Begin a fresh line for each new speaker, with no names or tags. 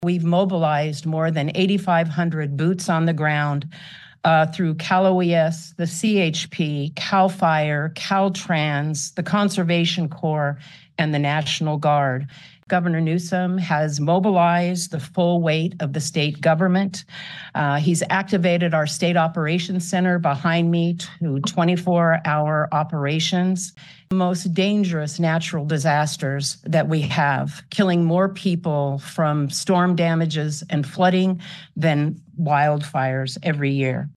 We've mobilized more than 8,500 boots on the ground through Cal OES, the CHP, CAL FIRE, Caltrans, the Conservation Corps, and the National Guard. Governor Newsom has mobilized the full weight of the state government. He's activated our state operations center behind me to 24-hour operations. The most dangerous natural disasters that we have, killing more people from storm damages and flooding than wildfires every year.